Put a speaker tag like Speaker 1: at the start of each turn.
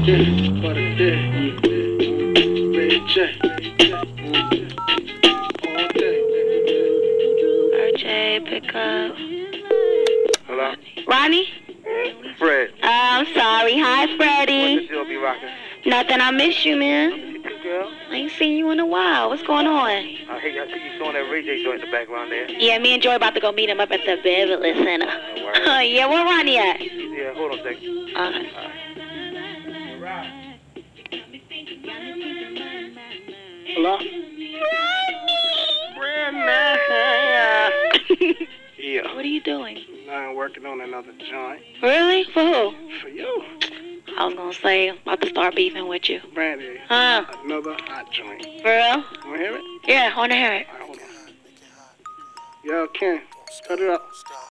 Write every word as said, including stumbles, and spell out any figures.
Speaker 1: Yeah, for the day. Red J. All day.
Speaker 2: R J, pick up.
Speaker 3: Hello?
Speaker 2: Ronnie?
Speaker 3: Fred.
Speaker 2: Uh, I'm sorry. Hi, Freddie.
Speaker 3: What the deal be rocking?
Speaker 2: Nothing. I miss you, man.
Speaker 3: You too, girl.
Speaker 2: I ain't seen you in a while. What's going on?
Speaker 3: I hate I see you throwing that Ray J joint in the background there.
Speaker 2: Yeah, me and Joy about to go meet him up at the Beverly Center.
Speaker 3: Oh, word.
Speaker 2: Yeah, where Ronnie at?
Speaker 3: Yeah, hold on a second.
Speaker 2: All right.
Speaker 3: All right.
Speaker 1: Hello? Yeah.
Speaker 2: What are you doing?
Speaker 1: I'm working on another joint.
Speaker 2: Really? For who?
Speaker 1: For you.
Speaker 2: I was gonna say, I'm about to start beefing with you.
Speaker 1: Brandy.
Speaker 2: Huh?
Speaker 1: Another hot joint.
Speaker 2: For real?
Speaker 1: You wanna hear it?
Speaker 2: Yeah, I wanna hear it.
Speaker 1: Alright, hold on. Yo, Ken, cut it up.